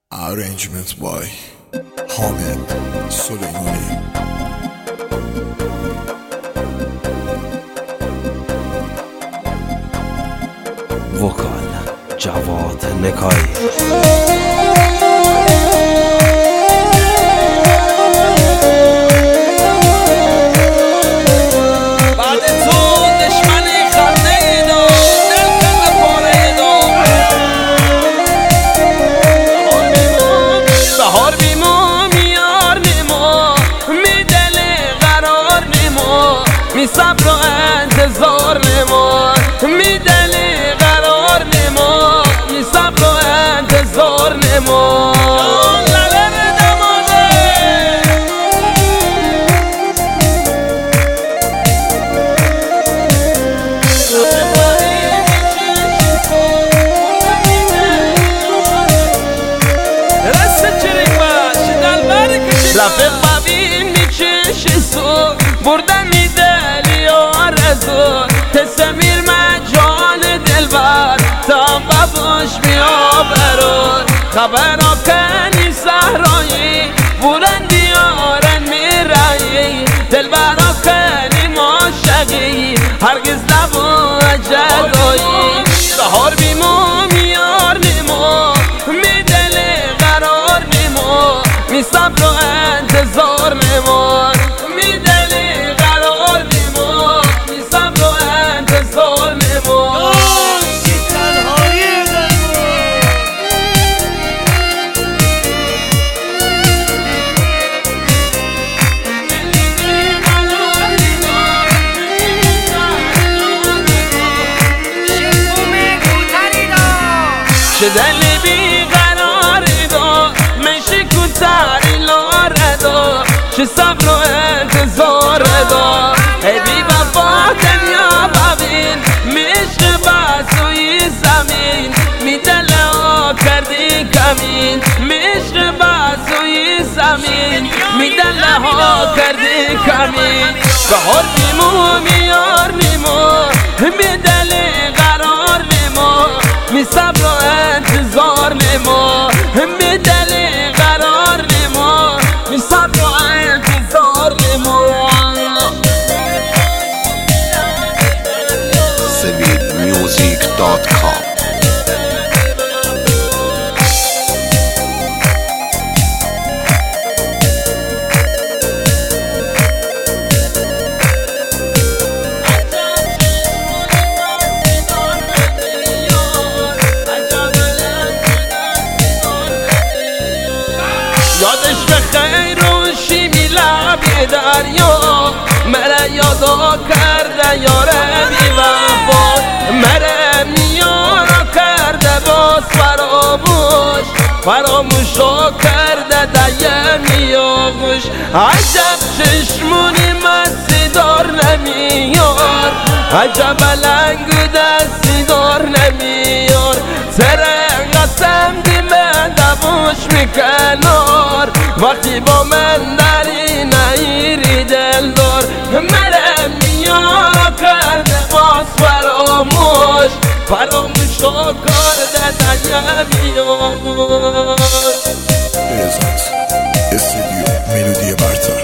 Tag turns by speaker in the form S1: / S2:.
S1: Arrangement by حامد سلیمانی.
S2: وکال جواد نکایی.
S3: می صبر و انتظار نما می دلی قرار نما می صبر و انتظار نما رفیق ببینی چش سو بردن میدلی آرزو تسمیر مجان دلبر تا بابوش بیا برون خبر کنی صحرایی بلند دیارن میرایی دلبر کنی ماشقی هرگز نبو جدایی بهار بیمو میار نیمو میدلی قرار نیمو می صبر و انتظار نما می دلی قرار نما می صبر و انتظار نما چه دلی بی قراری دا مشی کتاری لاردا چه صبر و انتظار دا ای بی وفا دنیا ببین میشق بسوی زمین می دل ها کردی کمین میشق بسوی زمین می دل ها کردی کمین بهار بیمو میار نیمو می دلی قرار نیمو می صبر و انتظار نیمو می دلی قرار نیمو می صبر و انتظار نیمو
S1: SaveitMusic.com.
S3: یادش به خیر و شیمی لبی دریا مره یادا کرده یاره بی وفا مره میارا کرده باز فراموشا کرده دیه میاغوش عجب چشمونی مستی دار نمیار عجب لنگ دستی دار نمیار سره قسم دیمه دبوش میکنار وقتی با من داری نیری دل دار مره میارا کرده باز فراموشا کرده دیه میاغوش
S1: Ezat, استودیو ملودی برتر.